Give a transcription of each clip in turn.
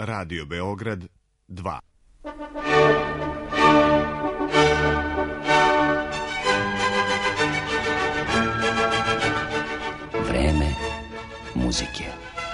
Radio Beograd 2. Vreme muzike.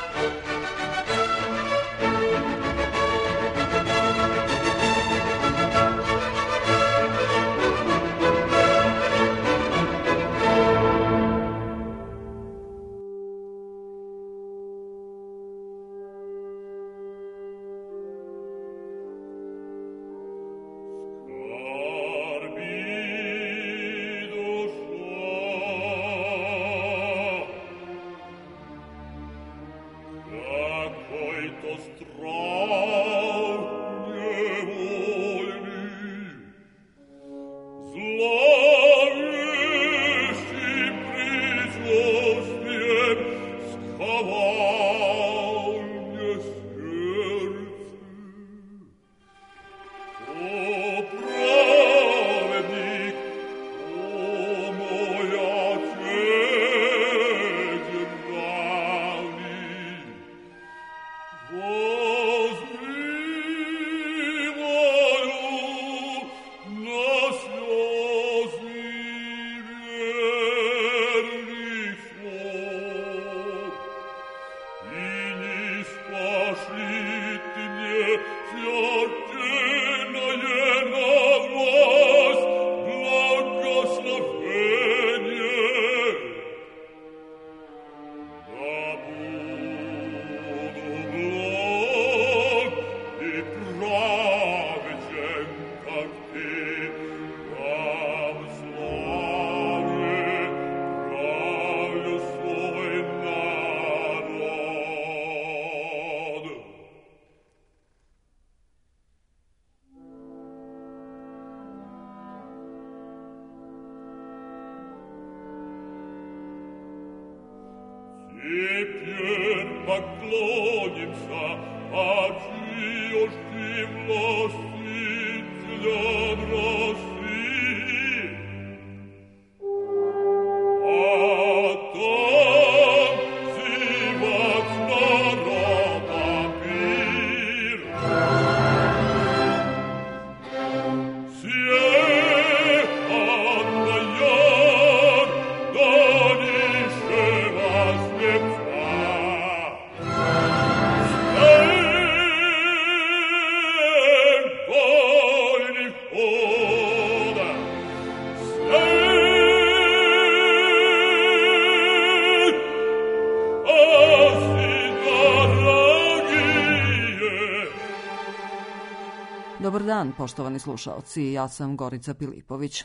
Dobar dan, poštovani slušaoci, ja sam Gorica Pilipović.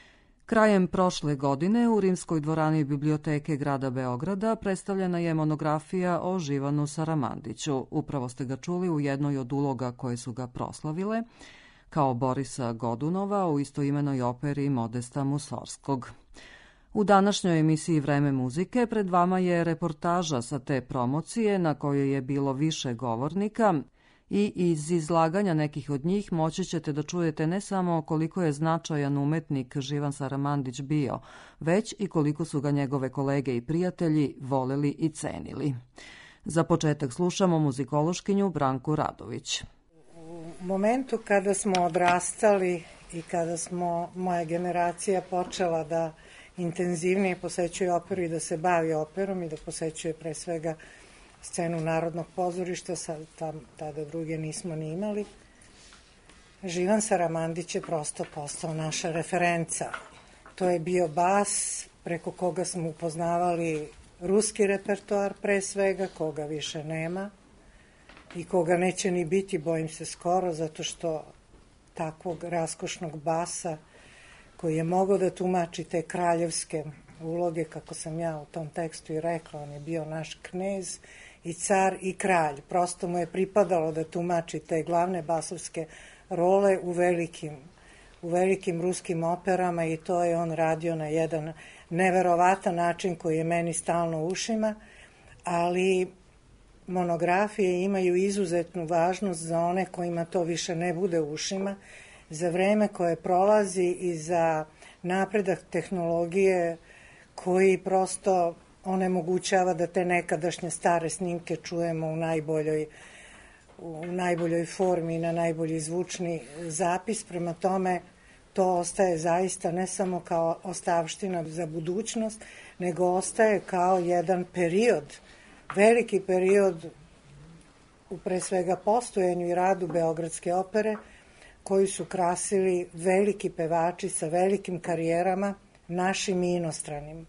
Krajem prošle godine u Rimskoj dvorani Biblioteke grada Beograda predstavljena je monografija o Živanu Saramandiću. Upravo ste ga čuli u jednoj od uloga koje su ga proslavile, kao Borisa Godunova u istoimenoj operi Modesta Musorskog. U današnjoj emisiji Vreme muzike pred vama je reportaža sa te promocije na kojoj je bilo više govornika, i iz izlaganja nekih od njih moći ćete da čujete ne samo koliko je značajan umetnik Živan Saramandić bio, već i koliko su ga njegove kolege i prijatelji voleli i cenili. Za početak slušamo muzikološkinju Branku Radović. U momentu kada smo odrastali i kada moja generacija počela da intenzivnije posećuje operu i da se bavi operom i da posećuje pre svega scenu Narodnog pozorišta, tada druge nismo ni imali, Živan Saramandić je prosto postao naša referenca. To je bio bas preko koga smo upoznavali ruski repertoar pre svega, koga više nema i koga neće ni biti, bojim se skoro, zato što takvog raskošnog basa koji je mogao da tumači te kraljevske uloge, kako sam ja u tom tekstu i rekla, on je bio naš knez i car i kralj. Prosto mu je pripadalo da tumači te glavne basovske role u velikim ruskim operama i to je on radio na jedan neverovatan način koji je meni stalno u ušima, ali monografije imaju izuzetnu važnost za one kojima to više ne bude u ušima, za vreme koje prolazi i za napredak tehnologije koji prosto onemogućava da te nekadašnje stare snimke čujemo u najboljoj formi i na najbolji zvučni zapis. Prema tome, to ostaje zaista ne samo kao ostavština za budućnost, nego ostaje kao jedan period, veliki period u pre svega postojanju i radu Beogradske opere, koji su krasili veliki pevači sa velikim karijerama, našim i inostranim.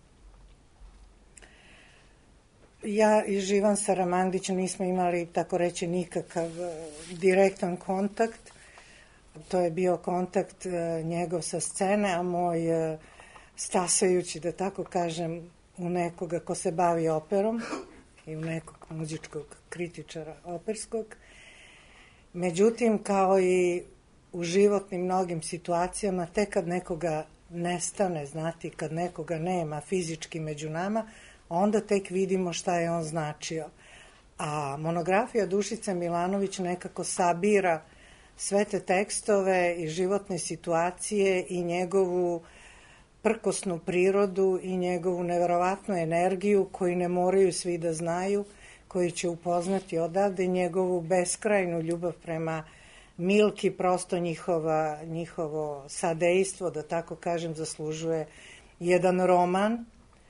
Ja i Živan Saramandić nismo imali, tako reći, nikakav direktan kontakt. To je bio kontakt njegov sa scene, a moj stasajući, da tako kažem, u nekoga ko se bavi operom i u nekog muzičkog kritičara operskog. Međutim, kao i u životnim mnogim situacijama, tek kad nekoga nestane, znati, kad nekoga nema fizički među nama, onda tek vidimo šta je on značio. A monografija Dušice Milanović nekako sabira sve te tekstove i životne situacije i njegovu prkosnu prirodu i njegovu neverovatnu energiju koju ne moraju svi da znaju, koji će upoznati odavde, njegovu beskrajnu ljubav prema Milki, prosto njihovo sadejstvo, da tako kažem, zaslužuje jedan roman.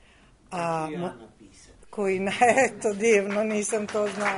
Koji, eto, divno, nisam to znao.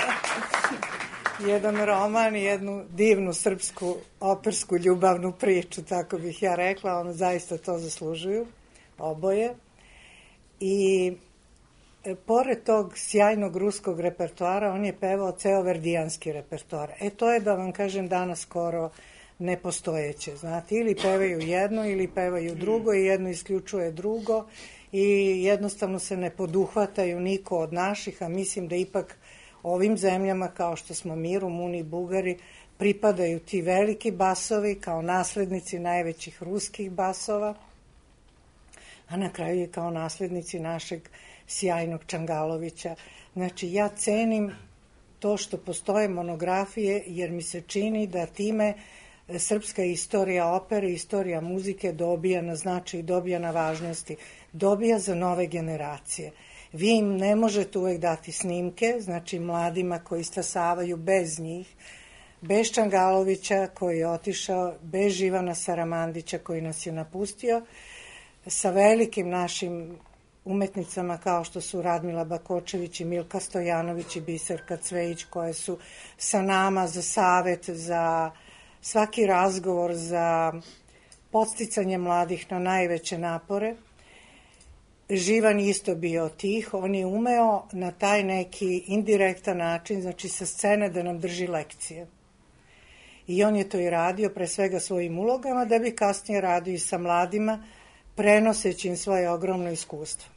Jedan roman i jednu divnu srpsku opersku ljubavnu priču, tako bih ja rekla, ono zaista to zaslužuju, oboje. I pored tog sjajnog ruskog repertoara, on je pevao ceo verdijanski repertoar. To je, da vam kažem, danas skoro nepostojeće, znate, ili pevaju jedno ili pevaju drugo i jedno isključuje drugo i jednostavno se ne poduhvataju niko od naših, a mislim da ipak ovim zemljama kao što smo mi, Rumuni i Bugari, pripadaju ti veliki basovi kao naslednici najvećih ruskih basova, a na kraju je kao naslednici našeg sjajnog Čangalovića. Znači, ja cenim to što postoje monografije, jer mi se čini da time srpska istorija opere, istorija muzike dobija na značaju, dobija na važnosti, dobija za nove generacije. Vi im ne možete uvek dati snimke, znači mladima koji stasavaju bez njih, bez Čangalovića koji je otišao, bez Živana Saramandića koji nas je napustio, sa velikim našim umetnicama kao što su Radmila Bakočević i Milka Stojanović i Biserka Cvejić, koje su sa nama za savet, za svaki razgovor, za podsticanje mladih na najveće napore. Živan isto bio tih, on je umeo na taj neki indirektan način, znači sa scene, da nam drži lekcije. I on je to i radio, pre svega svojim ulogama, da bi kasnije radio i sa mladima, prenoseći im svoje ogromno iskustvo.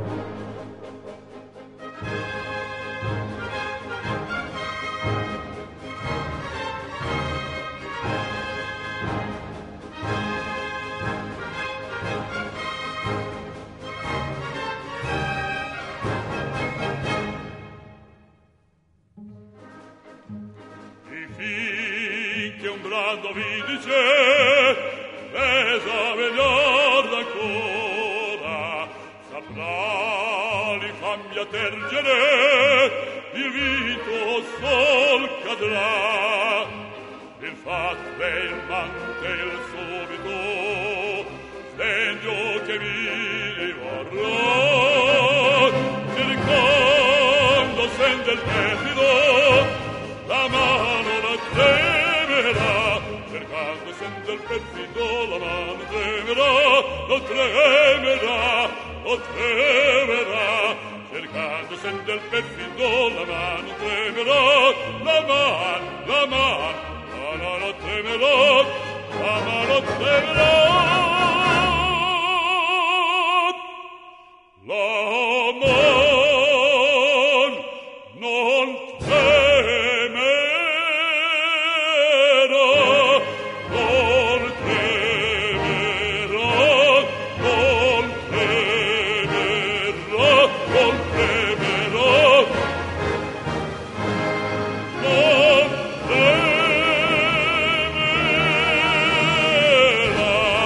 Brando vidice, besa vegliarda ancora, saprà li cambia tergere, il vito sol cadrà, il fatto e il mante il subito, segno che mi vorrà, cercando sente il perfido, la mano la tremerà, cercando sente il perfido, la mano tremerà, lo tremerà, lo tremerà, cercando sente il perfido, la mano tremerà, la mano tremerà, la mano tremerà. La man non tremerà, non tremerà, non tremerà, non tremerà, non tremerà.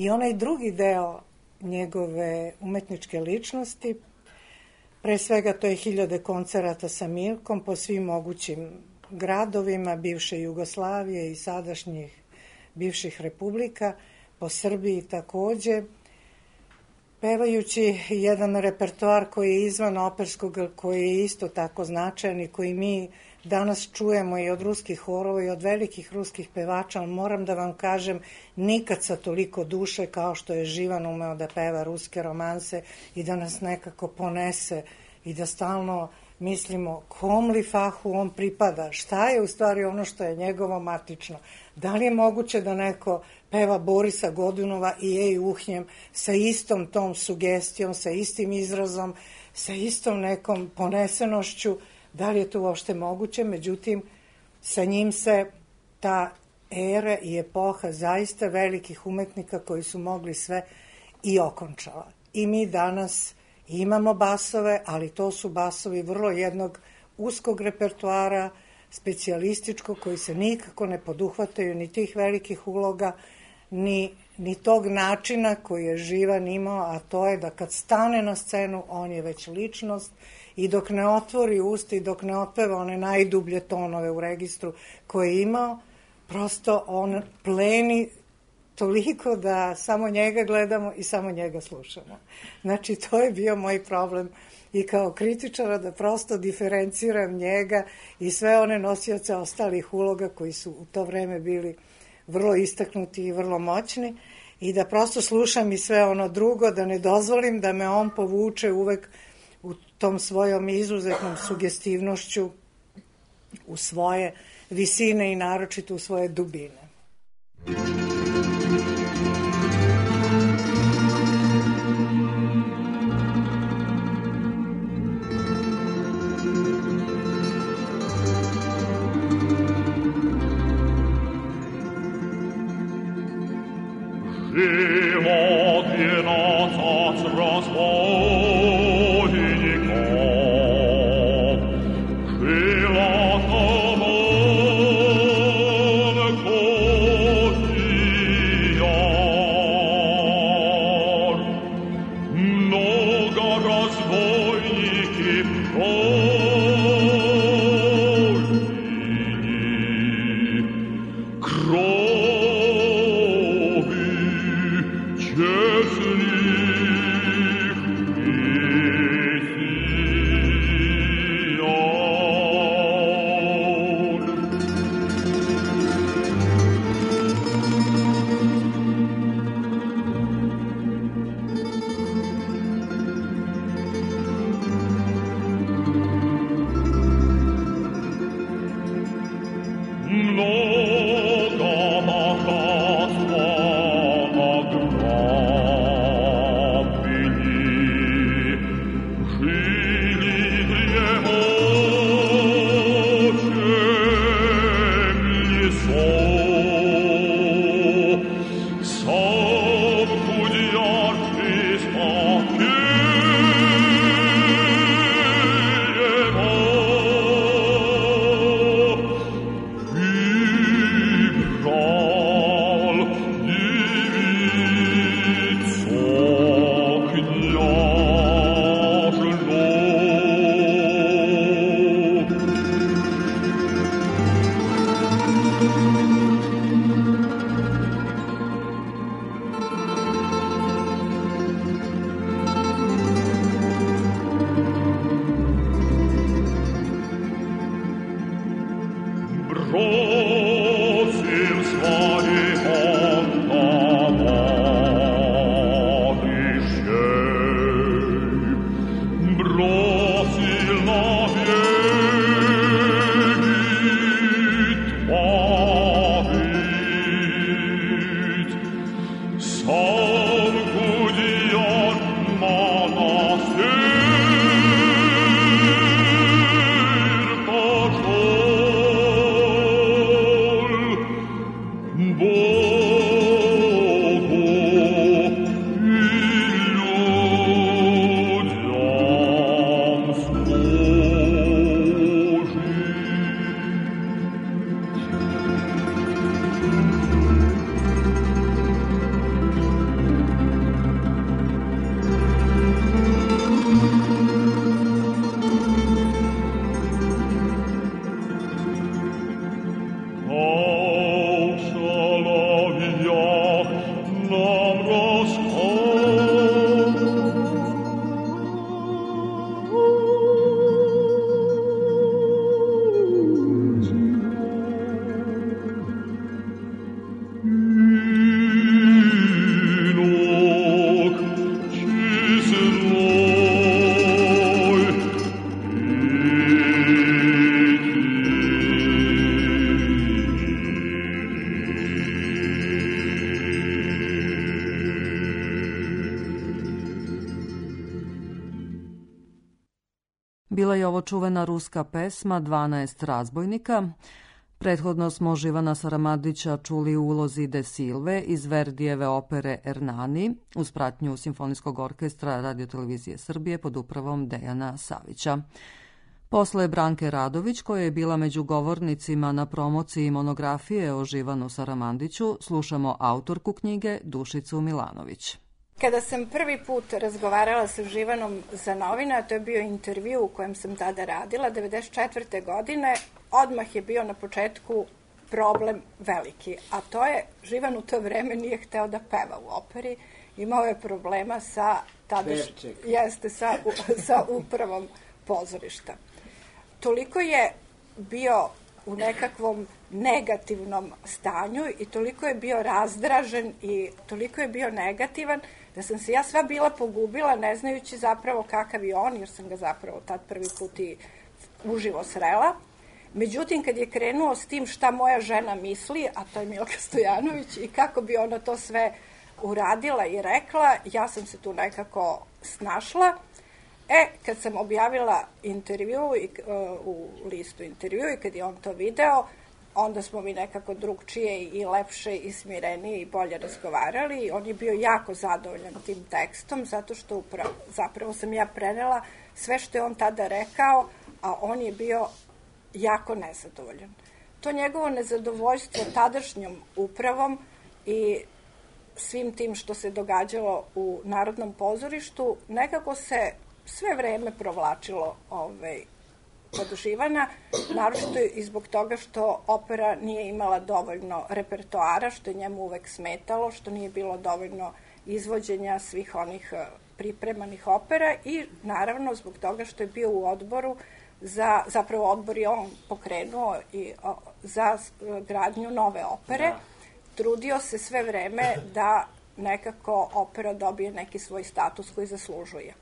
I onaj drugi deo njegove umetničke ličnosti, pre svega to je 1000 koncerata sa Milkom po svim mogućim gradovima bivše Jugoslavije i sadašnjih bivših republika, po Srbiji takođe, pevajući jedan repertoar koji je izvan operskog, koji je isto tako značajan i koji mi danas čujemo i od ruskih horova i od velikih ruskih pevača, ali moram da vam kažem, nikad sa toliko duše kao što je Živan umeo da peva ruske romanse i da nas nekako ponese i da stalno mislimo kom li fahu on pripada, šta je u stvari ono što je njegovo matično. Da li je moguće da neko peva Borisa Godunova i Ej uhnjem sa istom tom sugestijom, sa istim izrazom, sa istom nekom ponesenošću, da li je to uopšte moguće? Međutim, sa njim se ta era i epoha zaista velikih umetnika koji su mogli sve i okončala. I mi danas imamo basove, ali to su basovi vrlo jednog uskog repertoara, specijalističkog, koji se nikako ne poduhvataju ni tih velikih uloga, ni tog načina koji je Živan imao, a to je da kad stane na scenu, on je već ličnost i dok ne otvori usta i dok ne otpeva one najdublje tonove u registru koje je imao, prosto on pleni toliko da samo njega gledamo i samo njega slušamo. Znači, to je bio moj problem i kao kritičara da prosto diferenciram njega i sve one nosioce ostalih uloga koji su u to vreme bili vrlo istaknuti i vrlo moćni i da prosto slušam i sve ono drugo, da ne dozvolim da me on povuče uvek u tom svojom izuzetnom sugestivnošću u svoje visine i naročito u svoje dubine. Живот венец от разбойников, живот омон костян. Много разбойники пройдени, крови честных je ovo čuvena ruska pesma 12 razbojnika. Prethodno smo Živana Saramandića čuli u ulozi De Silve iz Verdijeve opere Ernani uz pratnju Simfonijskog orkestra Radiotelevizije Srbije pod upravom Dejana Savića. Posle Branke Radović, koja je bila među govornicima na promociji monografije o Živanu Saramandiću, slušamo autorku knjige Dušicu Milanović. Kada sam prvi put razgovarala sa Živanom za novine, a to je bio intervju u kojem sam tada radila, 1994. godine, odmah je bio na početku problem veliki, a to je Živan u to vreme nije hteo da peva u operi, imao je problema sa sa upravom pozorišta. Toliko je bio u nekakvom negativnom stanju i toliko je bio razdražen i toliko je bio negativan da sam se ja sva bila pogubila ne znajući zapravo kakav je on, jer sam ga zapravo tad prvi put i uživo srela. Međutim, kad je krenuo s tim šta moja žena misli, a to je Milka Stojanović, i kako bi ona to sve uradila i rekla, ja sam se tu nekako snašla. Kad sam objavila intervju u listu intervju i kad je on to video, onda smo mi nekako drugčije i lepše i smirenije i bolje razgovarali. On je bio jako zadovoljan tim tekstom, zato što zapravo sam ja prenela sve što je on tada rekao, a on je bio jako nezadovoljan. To njegovo nezadovoljstvo tadašnjom upravom i svim tim što se događalo u Narodnom pozorištu nekako se sve vreme provlačilo kod Živana, naročito i zbog toga što opera nije imala dovoljno repertoara, što je njemu uvek smetalo, što nije bilo dovoljno izvođenja svih onih pripremanih opera i naravno zbog toga što je bio u odboru zapravo odbor je on pokrenuo i za gradnju nove opere. Da. Trudio se sve vreme da nekako opera dobije neki svoj status koji zaslužuje.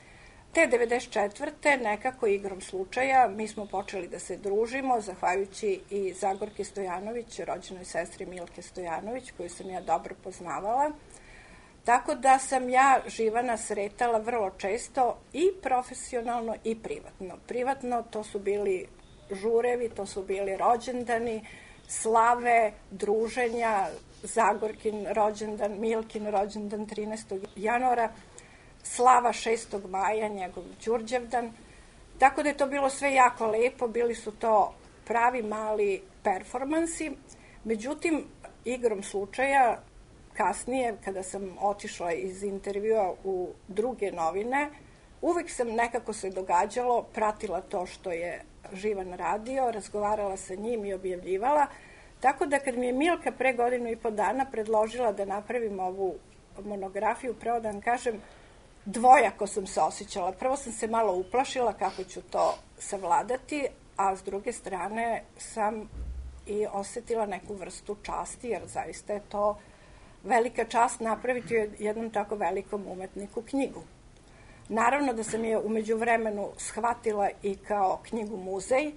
Te 1994. nekako igrom slučaja mi smo počeli da se družimo, zahvaljujući i Zagorki Stojanović, rođenoj sestri Milke Stojanović, koju sam ja dobro poznavala. Tako da sam ja Živana sretala vrlo često i profesionalno i privatno. Privatno to su bili žurevi, to su bili rođendani, slave, druženja, Zagorkin rođendan, Milkin rođendan 13. januara, slava 6. maja, njegov Đurđevdan. Tako da je to bilo sve jako lepo, bili su to pravi mali performansi. Međutim, igrom slučaja, kasnije, kada sam otišla iz intervjua u druge novine, uvek sam nekako se događalo, pratila to što je Živan radio, razgovarala sa njim i objavljivala. Tako da kad mi je Milka pre 1.5 godina predložila da napravim ovu monografiju, pravo da vam kažem, dvojako sam se osjećala. Prvo sam se malo uplašila kako ću to savladati, a s druge strane sam i osetila neku vrstu časti, jer zaista je to velika čast napraviti jednom tako velikom umetniku knjigu. Naravno da sam je umeđu vremenu shvatila i kao knjigu muzej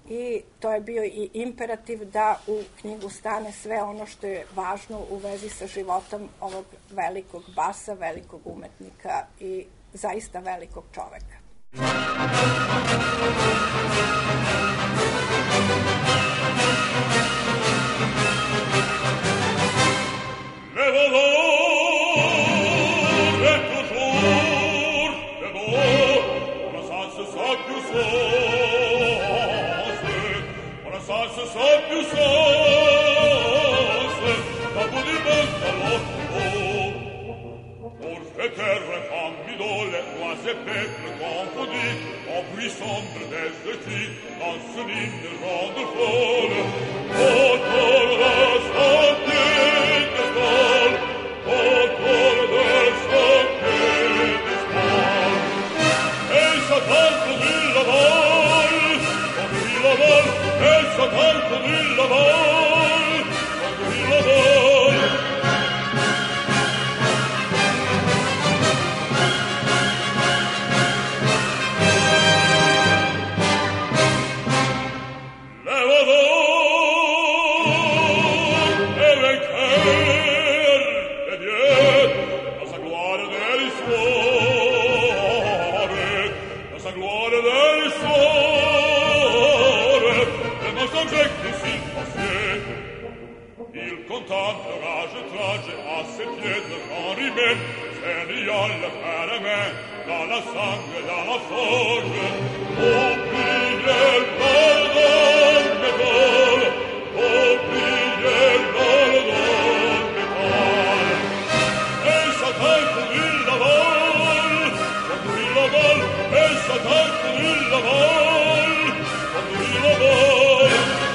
i to je bio i imperativ da u knjigu stane sve ono što je važno u vezi sa životom ovog velikog basa, velikog umetnika i zaista velikog čoveka. Levado contente rage trage à ses pieds de Henri même, Seigneur le caramel, dans la sangue, dans la forge, oubliez l'ordre métal, oubliez l'ordre métal. Et Satan courir la vol, et Satan courir la vol, courir la vol.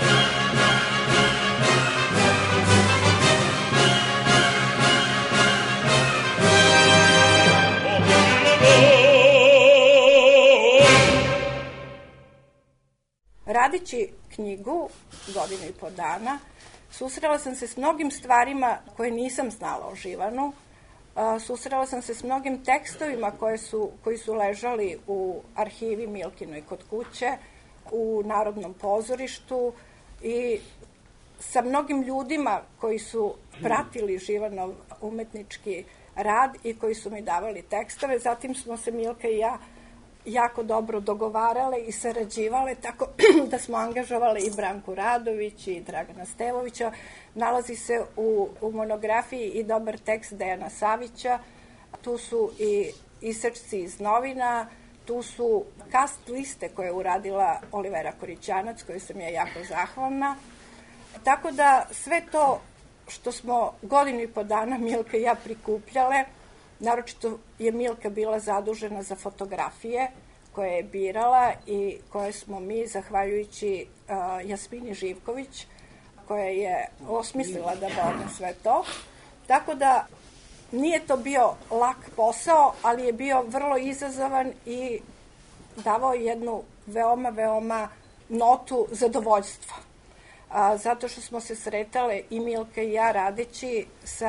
Radeći knjigu godinu i po dana, susrela sam se s mnogim stvarima koje nisam znala o Živanu. Susrela sam se s mnogim tekstovima koji su ležali u arhivi Milkinoj kod kuće, u Narodnom pozorištu i sa mnogim ljudima koji su pratili Živanov umetnički rad i koji su mi davali tekstove. Zatim smo se Milka i ja jako dobro dogovarale i sarađivale, tako da smo angažovali i Branku Radović i Dragana Stevovića. Nalazi se u monografiji i dobar tekst Dejana Savića. Tu su i isečci iz novina, tu su kast liste koje je uradila Olivera Korićanac, kojoj sam ja jako zahvalna. Tako da sve to što smo godinu i po dana Milka i ja prikupljale, naročito je Milka bila zadužena za fotografije koje je birala i koje smo mi, zahvaljujući Jasmini Živković, koja je osmislila da bavim sve to. Tako da nije to bio lak posao, ali je bio vrlo izazovan i davao jednu veoma notu zadovoljstva. Zato što smo se sretale i Milka i ja radeći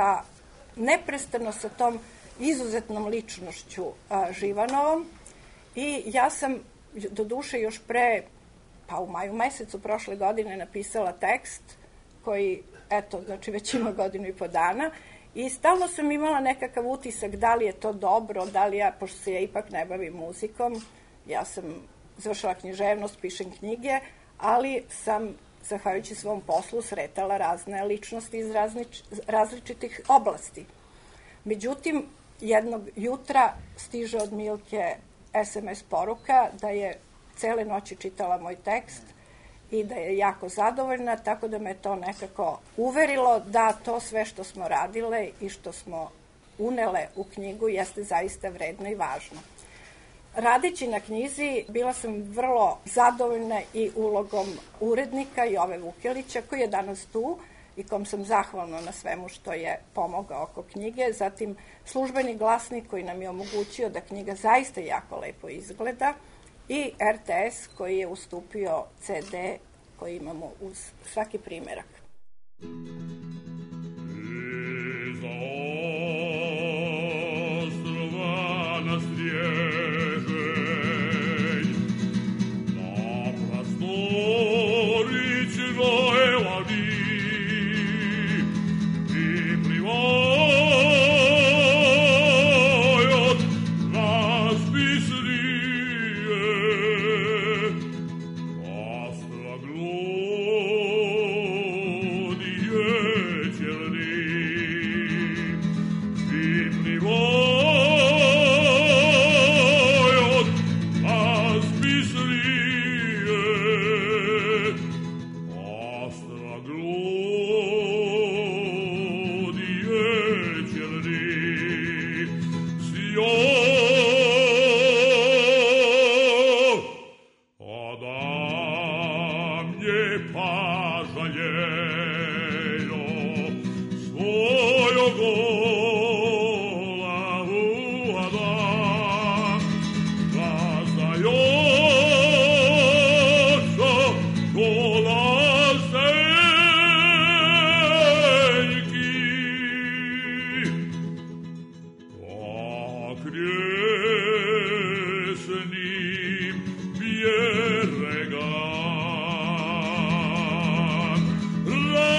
neprestano sa tom izuzetnom ličnošću Živanovom i ja sam do duše još u maju mesecu prošle godine napisala tekst koji, znači već ima godinu i po dana i stalno sam imala nekakav utisak da li je to dobro, da li ja, pošto se ja ipak ne bavim muzikom, ja sam završila književnost, pišem knjige, ali sam zahvaljujući svom poslu sretala razne ličnosti iz različitih oblasti. Međutim, jednog jutra stiže od Milke SMS poruka da je cele noći čitala moj tekst i da je jako zadovoljna, tako da me to nekako uverilo da to sve što smo radile i što smo unele u knjigu jeste zaista vredno i važno. Radeći na knjizi bila sam vrlo zadovoljna i ulogom urednika Jove Vukelića, koji je danas tu i kom sam zahvalna na svemu što je pomogao oko knjige. Zatim Službeni glasnik koji nam je omogućio da knjiga zaista jako lepo izgleda i RTS koji je ustupio CD koji imamo uz svaki primerak. Iz ostrva na Strježej, na prostori Čirojevadi, i plivajot razpisnije, astra glodije černi, i plivajot razpisnije, astra glodije černi, sio Adam je pažaljeno svojo glavu Adam razdajočo golaseljki. Okresnim bjeregan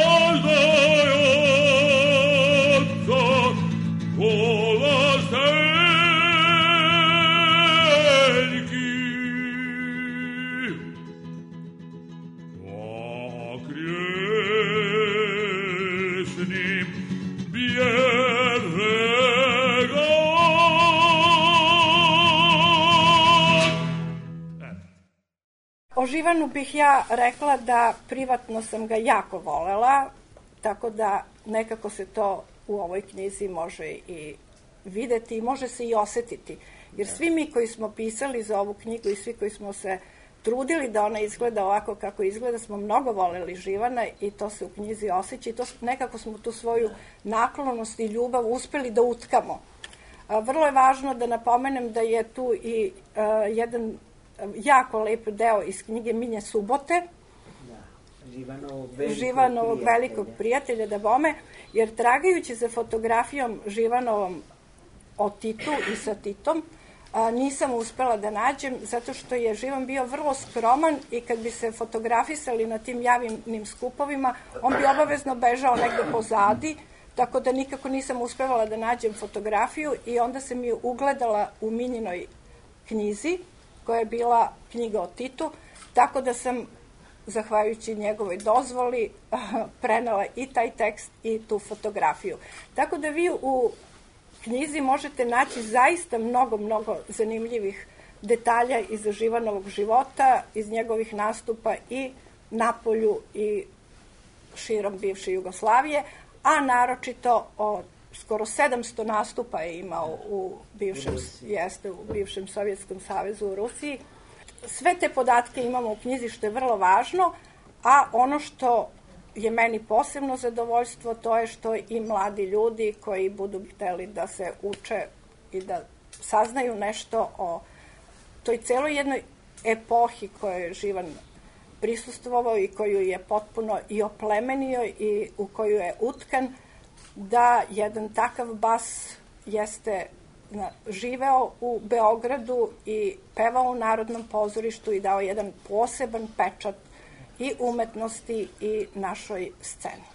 Živanu bih ja rekla da privatno sam ga jako volela, tako da nekako se to u ovoj knjizi može i videti i može se i osetiti. Jer svi mi koji smo pisali za ovu knjigu i svi koji smo se trudili da ona izgleda ovako kako izgleda, smo mnogo voleli Živana i to se u knjizi osjeća i to nekako smo tu svoju naklonost i ljubav uspeli da utkamo. Vrlo je važno da napomenem da je tu i jedan jako lep deo iz knjige Minje Subote, Živanovog velikog prijatelja da bome, jer tragajući za fotografijom Živanovom o Titu i sa Titom, nisam uspela da nađem, zato što je Živan bio vrlo skroman i kad bi se fotografisali na tim javnim skupovima, on bi obavezno bežao negde pozadi, tako da nikako nisam uspevala da nađem fotografiju i onda sam je ugledala u Minjinoj knjizi, koja je bila knjiga o Titu, tako da sam, zahvaljujući njegovoj dozvoli, prenela i taj tekst i tu fotografiju. Tako da vi u knjizi možete naći zaista mnogo zanimljivih detalja iz Živanovog života, iz njegovih nastupa i napolju i širom bivše Jugoslavije, a naročito o skoro 700 nastupa je imao u bivšem Sovjetskom savezu u Rusiji. Sve te podatke imamo u knjizi, što je vrlo važno, a ono što je meni posebno zadovoljstvo, to je što i mladi ljudi koji budu hteli da se uče i da saznaju nešto o toj celoj jednoj epohi kojoj je Živan prisustvovao i koju je potpuno i oplemenio i u koju je utkan, da jedan takav bas jeste živeo u Beogradu i pevao u Narodnom pozorištu i dao jedan poseban pečat i umetnosti i našoj sceni.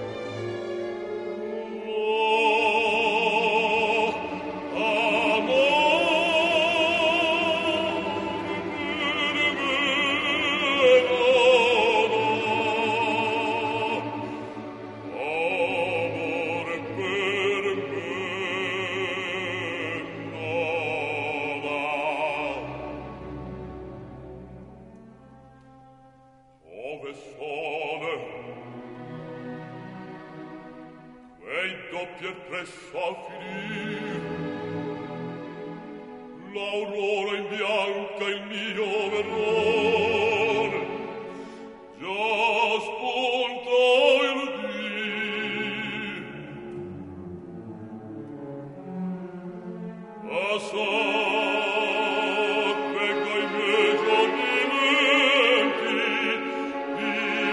Amor presso al finir. L'aurora imbianca il mio verrone, già spunta il dì. Passat venga i miei giorni lenti, il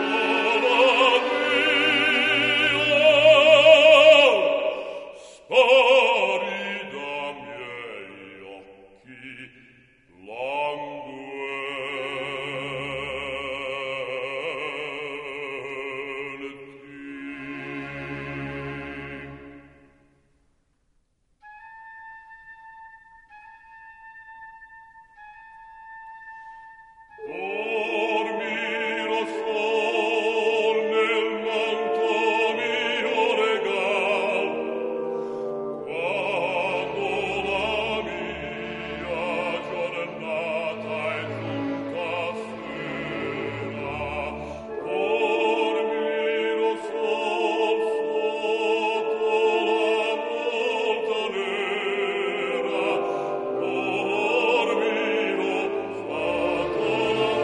spari da miei occhi languenti. Dormi lo sol nel manto mio regal, quando la mia giornata è giunta sera. Dormi lo sol sotto la volta nera, dormi lo sotto la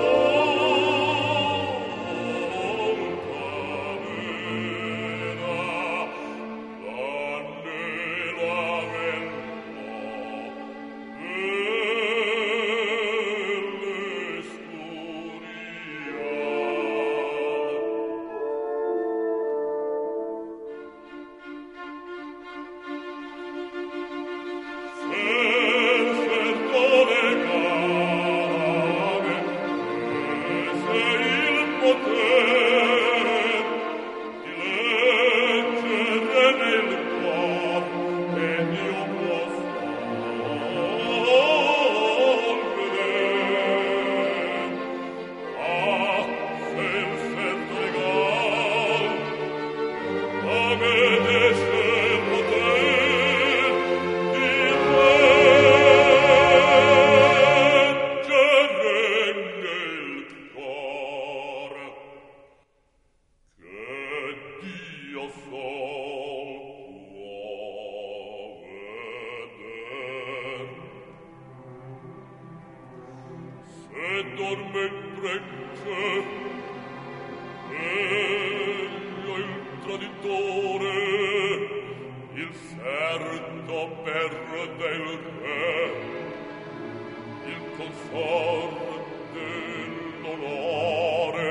dorme il pregge, meglio il traditore, il serto perde il re, il consorte dell'onore.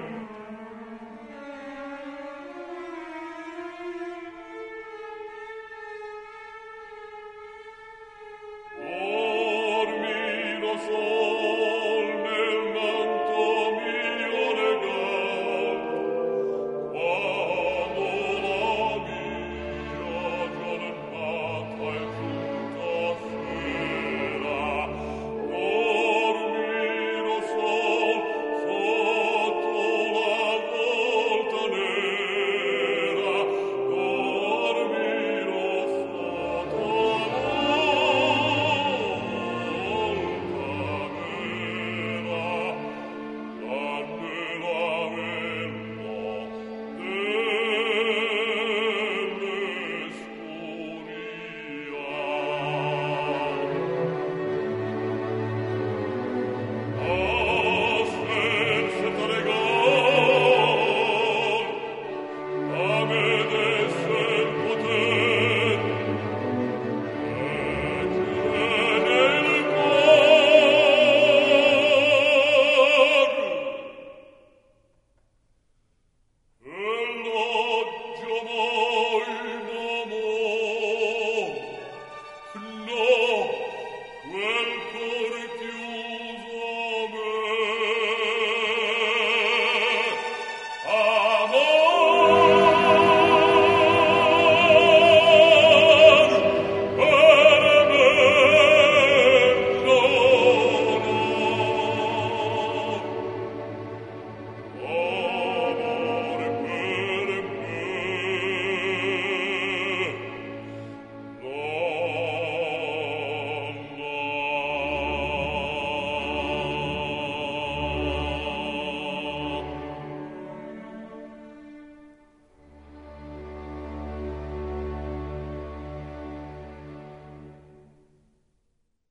Dormi lo sol nel manto mio regal, quando la mia giornata è giunta sera. Dormi lo sol sotto la volta nera, dormi lo sotto la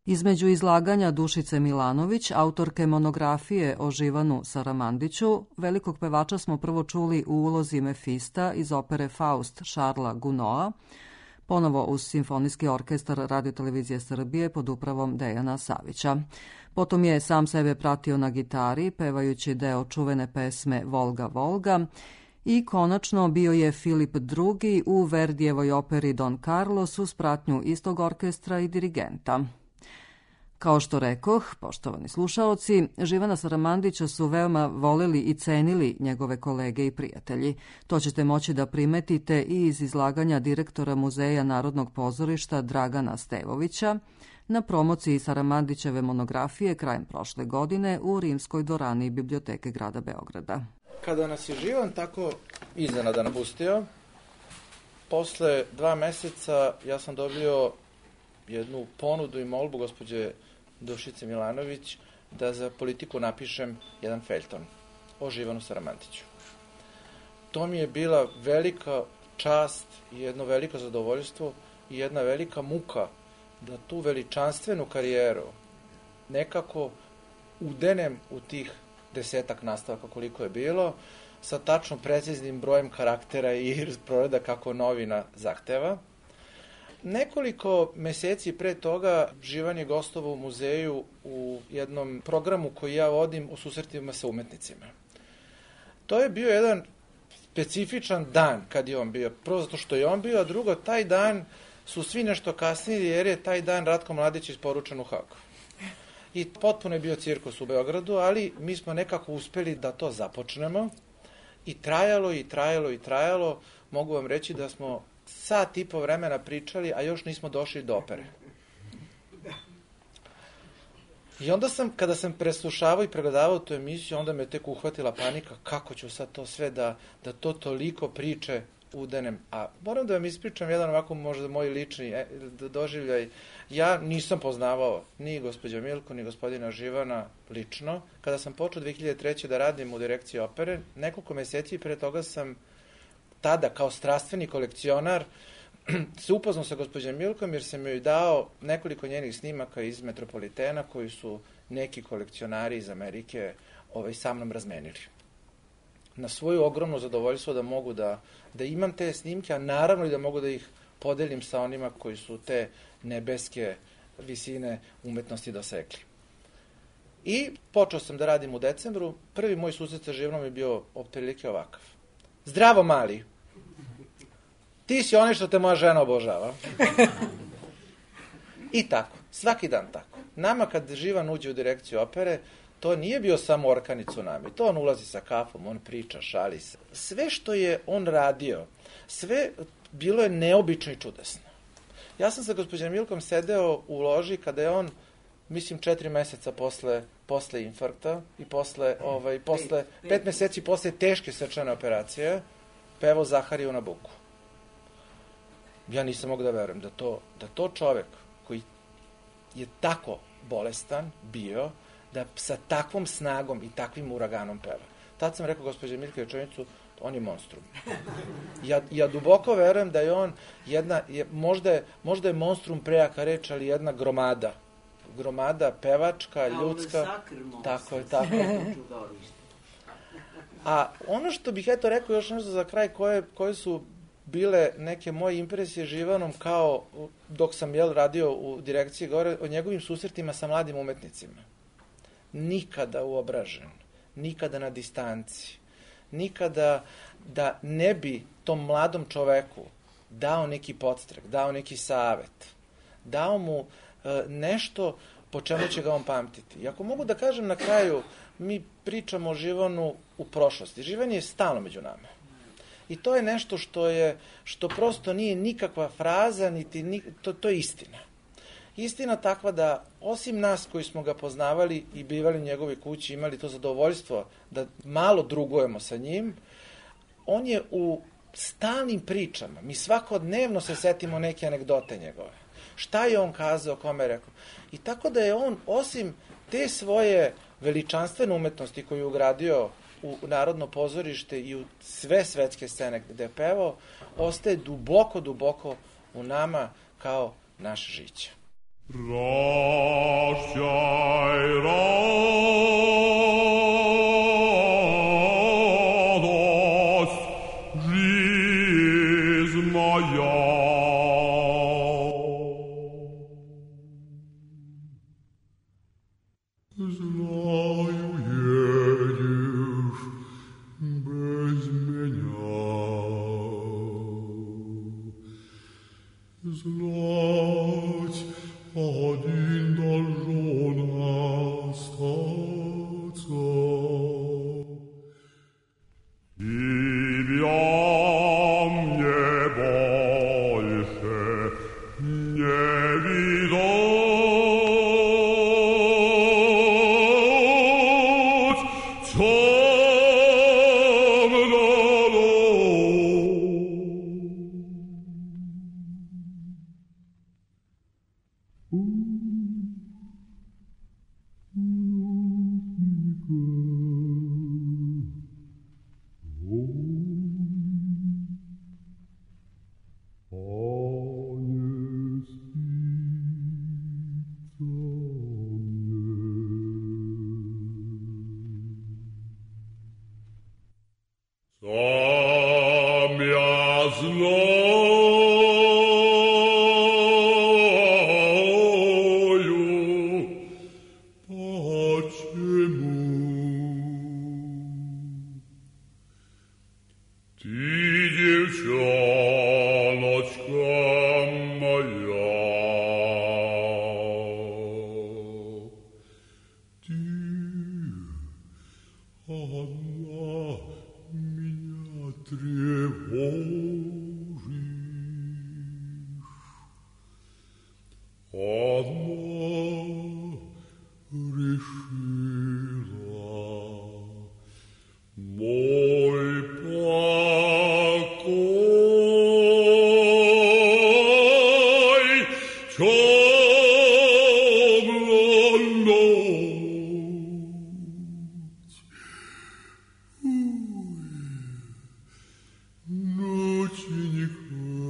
Između izlaganja Dušice Milanović, autorke monografije o Živanu Saramandiću, velikog pevača smo prvo čuli u ulozi Mefista iz opere Faust Šarla Gunoa, ponovo uz Simfonijski orkestar Radio-televizije Srbije pod upravom Dejana Savića. Potom je sam sebe pratio na gitari, pevajući deo čuvene pesme Volga, Volga, i konačno bio je Filip II u Verdijevoj operi Don Carlos uz pratnju istog orkestra i dirigenta. Kao što rekoh, poštovani slušaoci, Živana Saramandića su veoma voleli i cenili njegove kolege i prijatelji. To ćete moći da primetite i iz izlaganja direktora Muzeja Narodnog pozorišta Dragana Stevovića na promociji Saramandićeve monografije krajem prošle godine u Rimskoj dvorani Biblioteke grada Beograda. Kada nas je Živan tako iznenada napustio, posle 2 meseca ja sam dobio jednu ponudu i molbu gospođe Dušice Milanović da za Politiku napišem jedan feljton o Živanu Saramandiću. To mi je bila velika čast i jedno veliko zadovoljstvo i jedna velika muka da tu veličanstvenu karijeru nekako udenem u tih 10 nastavaka koliko je bilo, sa tačno preciznim brojem karaktera i proreda kako novina zahteva. Nekoliko meseci pre toga Živan je gostovao u muzeju u jednom programu koji ja vodim u susretima sa umetnicima. To je bio jedan specifičan dan kad je on bio. Prvo zato što je on bio, a drugo, taj dan su svi nešto kasnili jer je taj dan Ratko Mladić isporučen u Hagu. I potpuno je bio cirkus u Beogradu, ali mi smo nekako uspeli da to započnemo i trajalo. Mogu vam reći da smo 1.5 sata vremena pričali, a još nismo došli do opere. I onda kada sam preslušavao i pregledavao tu emisiju, onda me tek uhvatila panika kako ću sad to sve da to toliko priče udenem. A moram da vam ispričam jedan ovako možda moj lični doživljaj. Ja nisam poznavao ni gospođa Milku, ni gospodina Živana lično. Kada sam počeo 2003. da radim u direkciji opere, nekoliko meseci pre toga sam tada kao strastveni kolekcionar se upoznao sa gospođom Milkom jer sam joj dao nekoliko njenih snimaka iz Metropolitena koji su neki kolekcionari iz Amerike sa mnom razmenili. Na svoju ogromno zadovoljstvo da mogu da imam te snimke, a naravno i da mogu da ih podelim sa onima koji su te nebeske visine umetnosti dosekli. I počeo sam da radim u decembru. Prvi moj susret sa Živanom je bio otprilike ovakav. Zdravo, mali. Ti si onaj što te moja žena obožava. I tako, svaki dan tako. Nama kad Živan uđe u direkciju opere, to nije bio samo orkan i tsunami. To on ulazi sa kafom, on priča, šali se. Sve što je on radio, sve bilo je neobično i čudesno. Ja sam sa gospođom Milkom sedeo u loži kada je on, mislim, 4 meseca posle infarkta i posle 5 meseci posle teške srčane operacije pevao Zahariju na buku. Ja nisam mogu da verujem da to čovek koji je tako bolestan bio, da sa takvom snagom i takvim uraganom peva. Tad sam rekao gospođe Milke rečenicu, on je monstrum. Ja duboko verujem da je on možda je monstrum prejaka reč, ali jedna gromada. Gromada pevačka, ljudska. Tako je. A ono što bih rekao još nešto za kraj, koje su bile neke moje impresije Živanom kao dok sam radio u direkciji gore o njegovim susretima sa mladim umetnicima. Nikada uobražen, nikada na distanci, nikada da ne bi tom mladom čoveku dao neki podstrek, dao neki savet, dao mu nešto po čemu će ga on pamtiti. I ako mogu da kažem na kraju, mi pričamo o Živanu u prošlosti. Živan je stalno među nama. I to je nešto što prosto nije nikakva fraza, to je istina. Istina takva da, osim nas koji smo ga poznavali i bivali u njegovoj kući, imali to zadovoljstvo da malo drugujemo sa njim, on je u stalnim pričama. Mi svakodnevno se setimo neke anegdote njegove. Šta je on kazao, kome je rekao. I tako da je on, osim te svoje veličanstvene umetnosti koju je ugradio u Narodno pozorište i u sve svetske scene gde je pevao, ostaje duboko u nama kao naš žića. Прощай, радость, жизнь моя. Знаю, едешь без меня. Знать, один должен остаться. Тебя мне больше не видать. Темно Сам я знаю, почему. Ты, девчоночка моя, ты одна меня тревожишь. Одна решила мой покой темную ночь. Ноченька.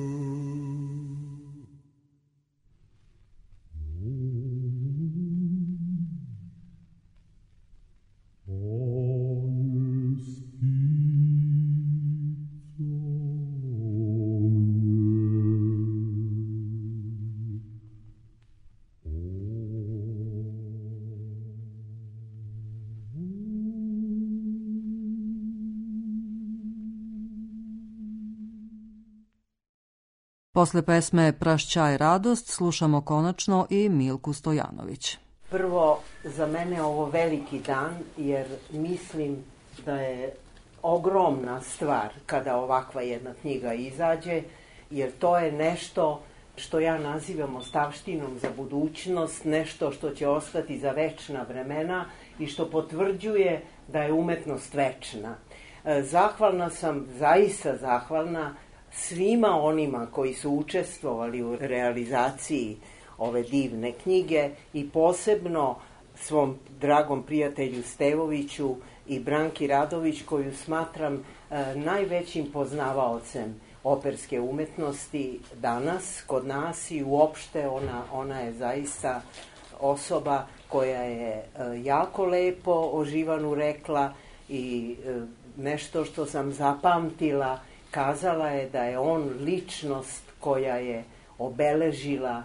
Posle pesme Prašćaj radost slušamo konačno i Milku Stojanović. Prvo, za mene je ovo veliki dan jer mislim da je ogromna stvar kada ovakva jedna knjiga izađe, jer to je nešto što ja nazivam ostavštinom za budućnost, nešto što će ostati za večna vremena i što potvrđuje da je umetnost večna. Zahvalna sam, zaista zahvalna svima onima koji su učestvovali u realizaciji ove divne knjige i posebno svom dragom prijatelju Stevoviću i Branki Radović, koju smatram najvećim poznavaocem operske umetnosti danas kod nas i uopšte ona je zaista osoba koja je jako lepo o Živanu rekla i nešto što sam zapamtila, kazala je da je on ličnost koja je obeležila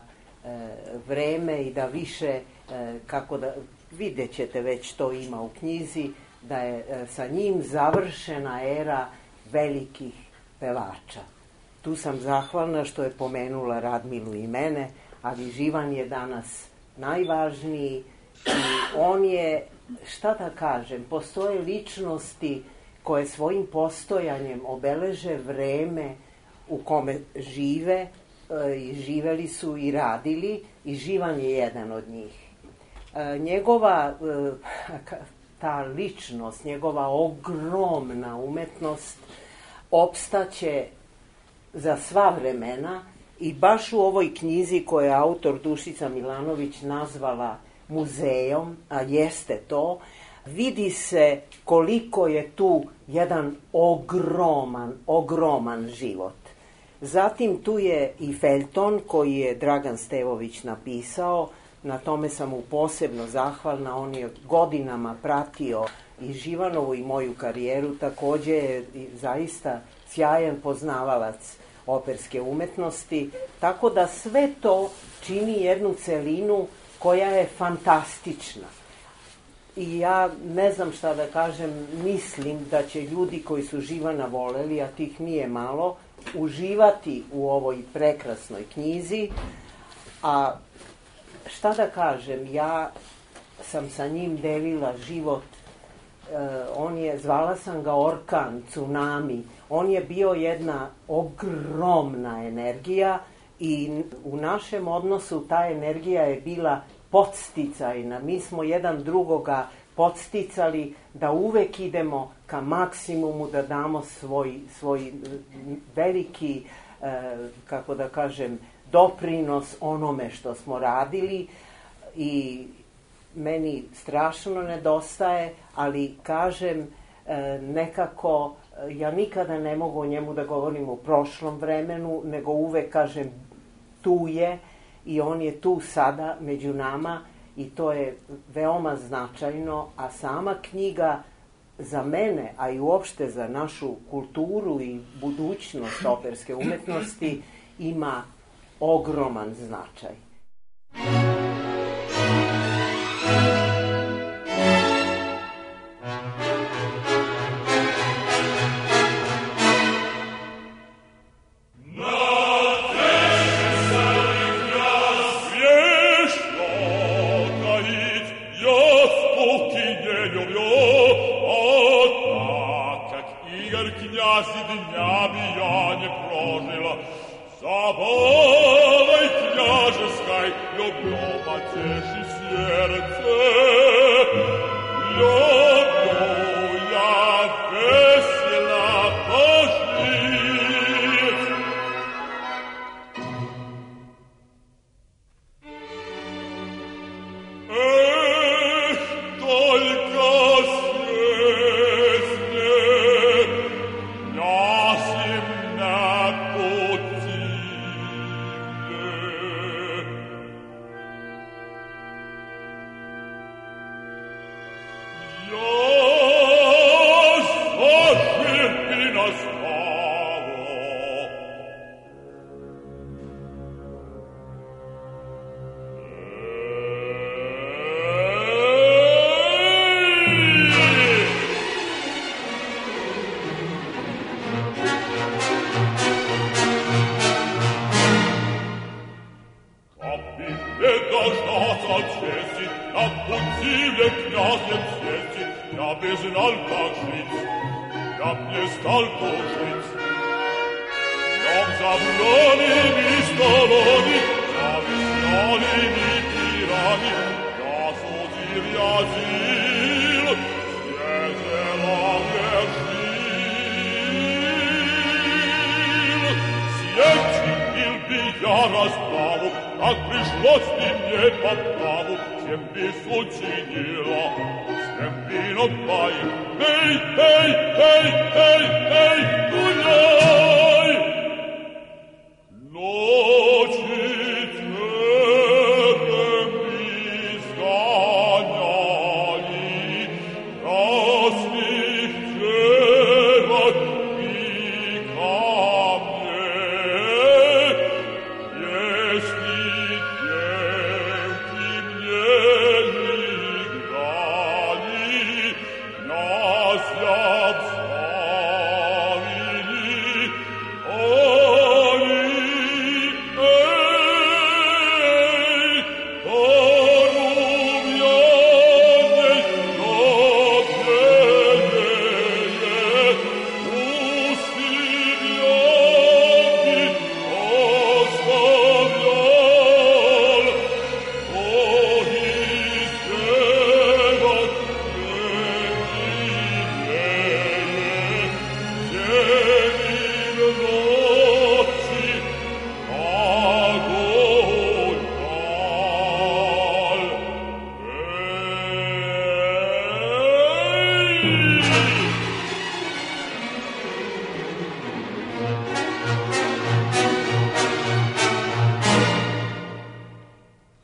vreme i da više, kako da, vidjet ćete već to ima u knjizi, da je sa njim završena era velikih pevača. Tu sam zahvalna što je pomenula Radmilu i mene, ali Živan je danas najvažniji i on je, šta da kažem, postoje ličnosti koje svojim postojanjem obeleže vreme u kome žive i živeli su i radili i Živan je jedan od njih. Njegova ta ličnost, njegova ogromna umetnost opstaće za sva vremena i baš u ovoj knjizi koju je autor Dušica Milanović nazvala muzejom, a jeste to, vidi se koliko je tu jedan ogroman život. Zatim tu je i feljton koji je Dragan Stevović napisao, na tome sam mu posebno zahvalna, on je godinama pratio i Živanovu i moju karijeru, takođe je zaista sjajan poznavalac operske umetnosti, tako da sve to čini jednu celinu koja je fantastična. I ja ne znam šta da kažem, mislim da će ljudi koji su Živana voleli, a tih nije malo, uživati u ovoj prekrasnoj knjizi. A šta da kažem, ja sam sa njim delila život, zvala sam ga orkan, tsunami, on je bio jedna ogromna energija i u našem odnosu ta energija je bila podsticajna. Mi smo jedan drugoga podsticali da uvek idemo ka maksimumu, da damo svoj veliki, kako da kažem, doprinos onome što smo radili i meni strašno nedostaje, ali kažem nekako ja nikada ne mogu o njemu da govorim u prošlom vremenu, nego uvek kažem tu je i on je tu sada među nama i to je veoma značajno, a sama knjiga za mene, a i uopšte za našu kulturu i budućnost operske umetnosti ima ogroman značaj. Zabavaj kняжескай, люблю потеши сердце, люблю я весело пожить. Эх, только съесть ясим на пути.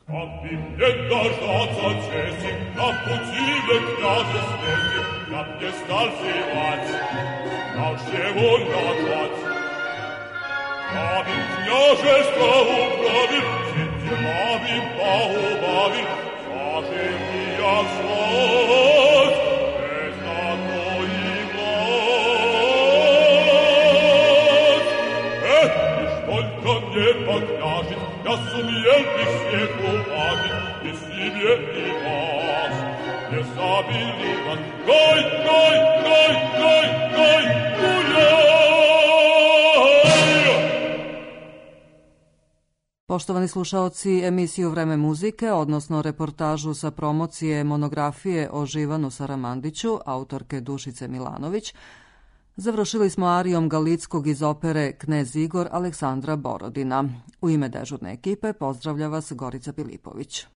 Aby mnie dождаться чести, на пути мне княже смерти, я мне стал севать, на чего назвать. Aby княжество управил, все делами поубавил, скажи мне я слов, без такой глаз. Лишь только мне покняжить, я сумел бы всех уважить, и себе, и вас. Не забили вас, гой, гой, гой, гой, гой, гуляй! Poštovani slušaoci, emisiju Vreme muzike, odnosno reportažu sa promocije monografije o Živanu Saramandiću, autorke Dušice Milanović, završili smo arijom Galickog iz opere Knez Igor Aleksandra Borodina. U ime dežurne ekipe pozdravlja vas Gorica Pilipović.